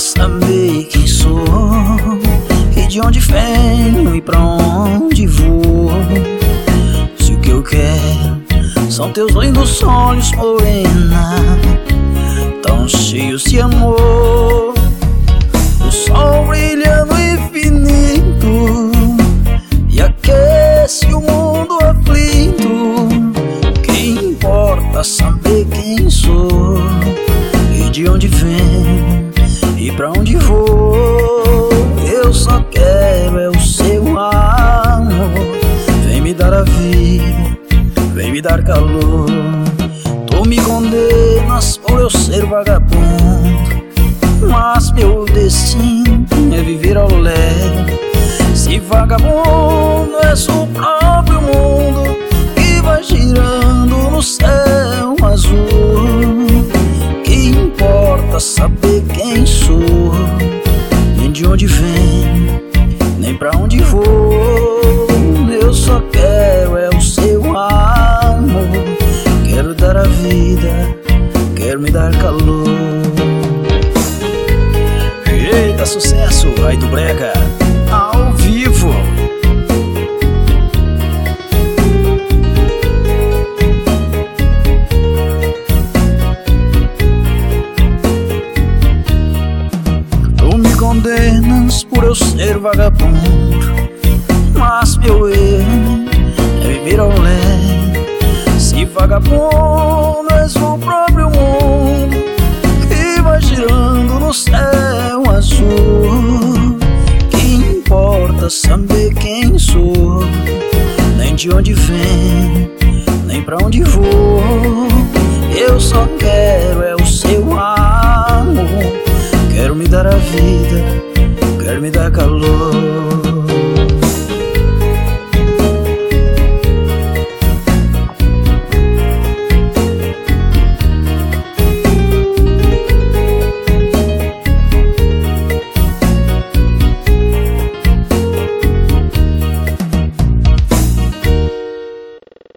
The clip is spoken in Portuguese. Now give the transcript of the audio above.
saber quem sou e de onde venho e pra onde vou. Se o que eu quero são teus lindos olhos, morena, tão cheios de amor. O sol brilha no infinito e aquece o mundo aflito. Que importa saber quem sou e de onde venho e pra onde vou. Eu só quero é o seu amor. Vem me dar a vida, vem me dar calor. Tu me condenas por eu ser vagabundo, mas meu destino é viver ao léu. Se vagabundo és o próprio mundo que vai girando no céu azul. Que importa saber quem sou, nem de onde venho, nem pra onde vou. Eu só quero é o seu amor. Quero dar a vida, quero me dar calor. Eita, sucesso, Rei do Brega, ao vivo. Tu me condenas por eu ser vagabundo, mas meu erro é viver ao léu. Se vagabundo és o próprio mundo que vai girando no céu azul. Que importa saber quem sou, nem de onde venho, nem pra onde vou. Eu só quero é o seu amor. Quero me dar a vida, quero me dar calor.